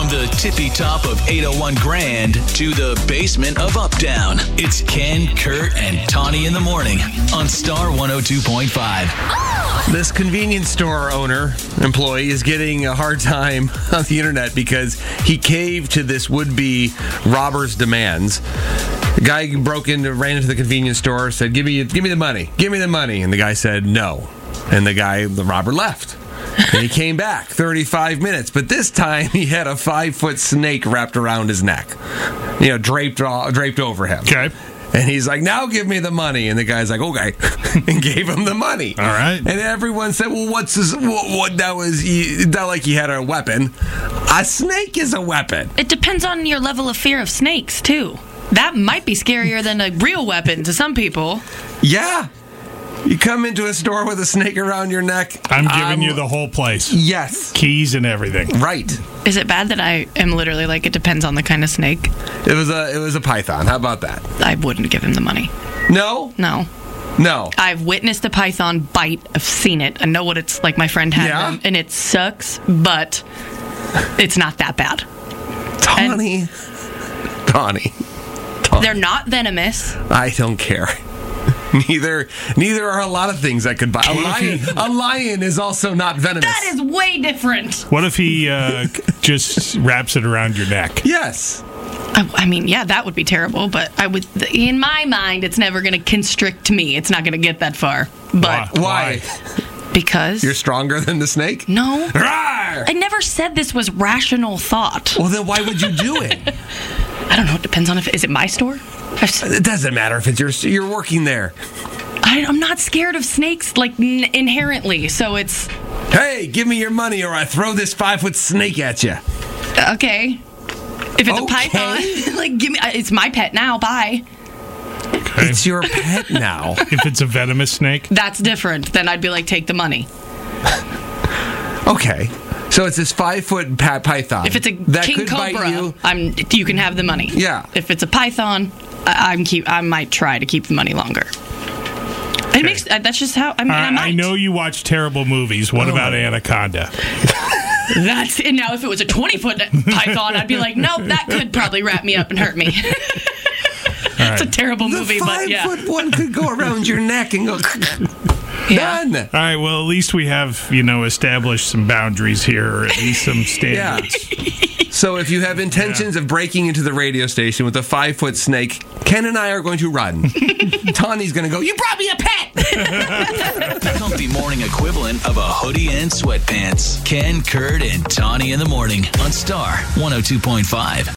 From the tippy top of 801 Grand to the basement of Uptown, it's Ken, Kurt, and Tawny in the morning on Star 102.5. This convenience store employee is getting a hard time on the internet because he caved to this would-be robber's demands. The guy ran into the convenience store, said, give me the money. Give me the money. And the guy said, no. And the robber left. And he came back 35 minutes, but this time he had a 5-foot snake wrapped around his neck, draped over him. Okay. And he's like, now give me the money. And the guy's like, okay, and gave him the money. All right. And everyone said, well, what's this? What that was? Not like he had a weapon. A snake is a weapon. It depends on your level of fear of snakes too. That might be scarier than a real weapon to some people. Yeah. You come into a store with a snake around your neck. I'm giving you the whole place. Yes. Keys and everything. Right. Is it bad that I am literally like, it depends on the kind of snake? It was a python. How about that? I wouldn't give him the money. No? No. I've witnessed a python bite. I've seen it. I know what it's like. My friend had them, and it sucks, but it's not that bad. Tawny. They're not venomous. I don't care. Neither are a lot of things that could bite. A lion is also not venomous. That is way different. What if he just wraps it around your neck? Yes. I mean, yeah, that would be terrible, but in my mind, it's never going to constrict me. It's not going to get that far. But Why? Because you're stronger than the snake? No. Rawr! I never said this was rational thought. Well, then why would you do it? I don't know. It depends on is it my store? It doesn't matter if it's you're working there. I'm not scared of snakes, like, inherently, so it's... Hey, give me your money or I throw this 5-foot snake at you. Okay. If it's a python, like, give me... It's my pet now, bye. Okay. It's your pet now. If it's a venomous snake? That's different. Then I'd be like, take the money. Okay. So it's this 5-foot python. If it's a that king could cobra, bite you can have the money. Yeah. If it's a python, I might try to keep the money longer. It makes that's just how I know you watch terrible movies. What about Anaconda? And now if it was a 20-foot python, I'd be like, nope, that could probably wrap me up and hurt me. It's a terrible movie, but yeah. The 5-foot one could go around your neck and go. Yeah. Done. All right, well, at least we have, established some boundaries here, or at least some standards. Yeah. So if you have intentions of breaking into the radio station with a 5-foot snake, Ken and I are going to run. Tawny's going to go, you brought me a pet! The comfy morning equivalent of a hoodie and sweatpants. Ken, Kurt, and Tawny in the morning on Star 102.5.